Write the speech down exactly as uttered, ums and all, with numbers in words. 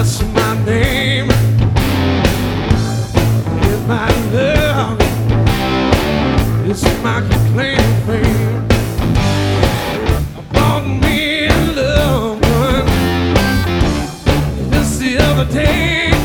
That's my name. It's my love. It's my complaining fame. I bought me a loved one just the other day.